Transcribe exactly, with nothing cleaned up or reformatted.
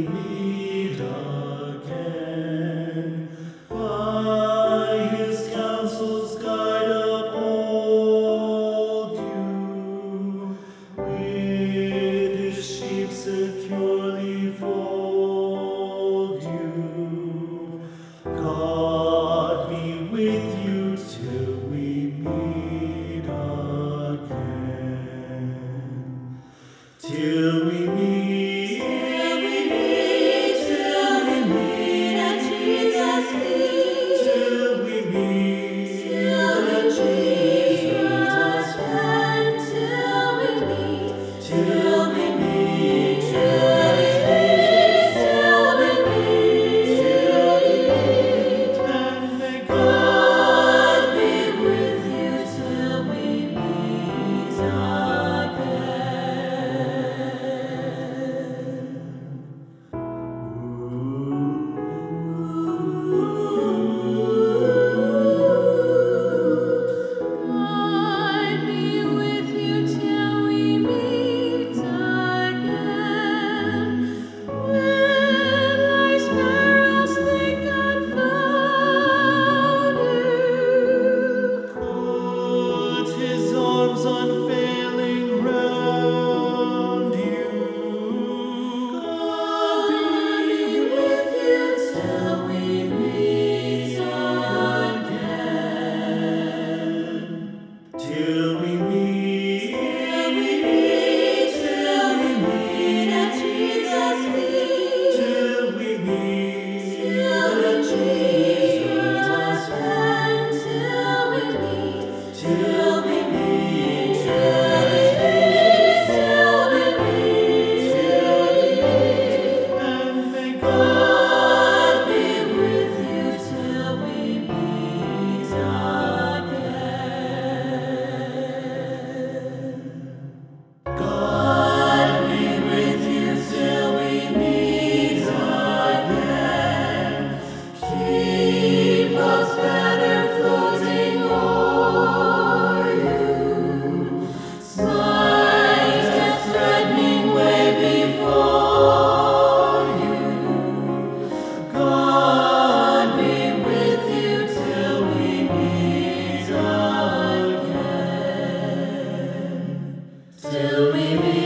meet again. By his counsel's guide uphold you, with his sheep securely fold you. God be with you till we meet again. Till we meet, Till we meet, till we meet at Jesus' feet. till we meet, Till we at meet Jesus' again. Till we meet, till we meet, till we meet, till we meet, till we meet. and may God God be with you till we meet God be with you till we meet again. When life's perils think confound you, put his arms unfailing round you. God be with you till we meet again. Till we meet, Till we meet, till we meet at Jesus' feet. till we meet, Till we at meet Jesus' again. Till we meet, till we meet, till we meet, till we meet, till we meet. and may God God be with you till we meet again. God be with you till we meet again. Keep love's banner floating o'er you. Smite death's threatening way before you. God be with you till we meet again. Till we meet